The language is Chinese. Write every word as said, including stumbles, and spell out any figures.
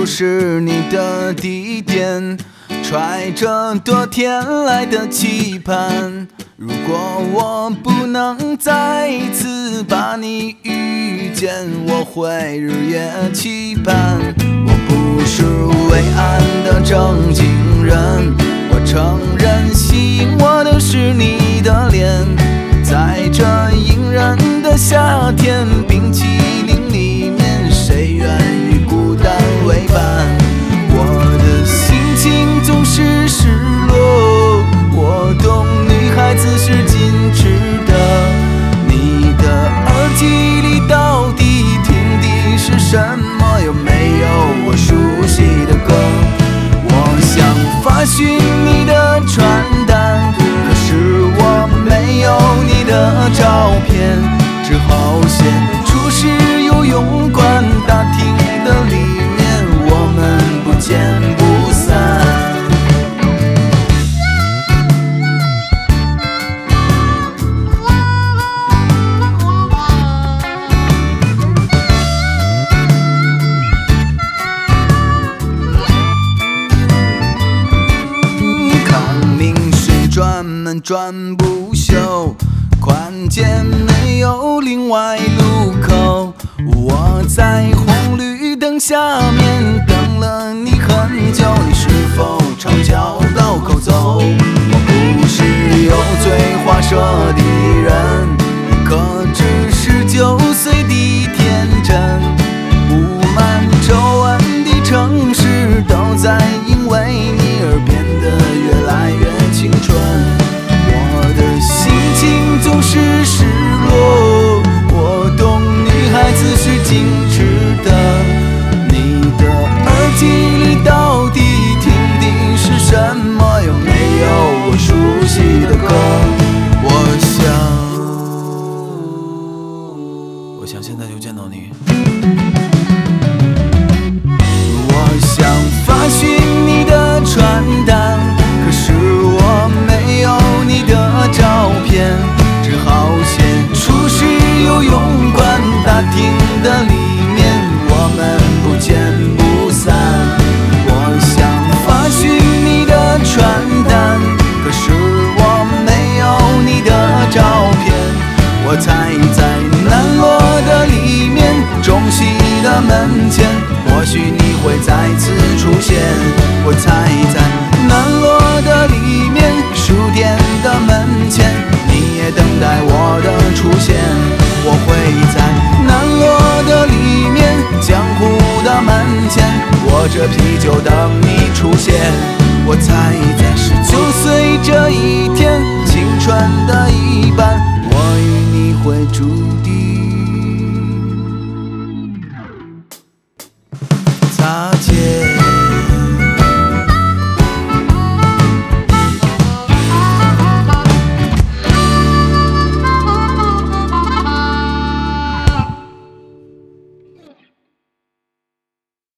是你的地点，揣着多天来的期盼。如果我不能再一次把你遇见，我会日夜期盼。我不是伟岸的正经人，我承认吸引我的是你的脸。在这隐忍的夏天，冰淇淋里面，谁愿与孤单为伴？我的心情总是失落，我懂女孩子是矜持的。你的耳机里到底听的是什么？有没有我熟悉的歌？我想发讯你的传单，可是我没有你的照片，只好写出示游泳馆大厅的里面，我们不见不散。转门转不休，宽街没有另外路口。我在红绿灯下面等了你很久，你是否朝交道口走？我不是油嘴滑舌的人，你可只是九岁的天真。布满皱纹的城市都在因为你而变得越来越青春。我的心情总是失落，我懂女孩子是矜持的。你的耳机里到底听的是什么？有没有我熟悉的歌？我想，我想现在就见到你。我想发讯你的传单，可是我没有你的照片，只好写出示游泳馆大厅的里面，我们不见不散。我想发讯你的传单，可是我没有你的照片，我猜在南锣的里面，中西的门前，或许你会再次出现。我猜在南锣的里面，书店的门前，你也等待我的出现。我会在南锣的里面，江湖的门前，握着啤酒等你出现。我猜在十九岁这一天，青春的一半，我与你会住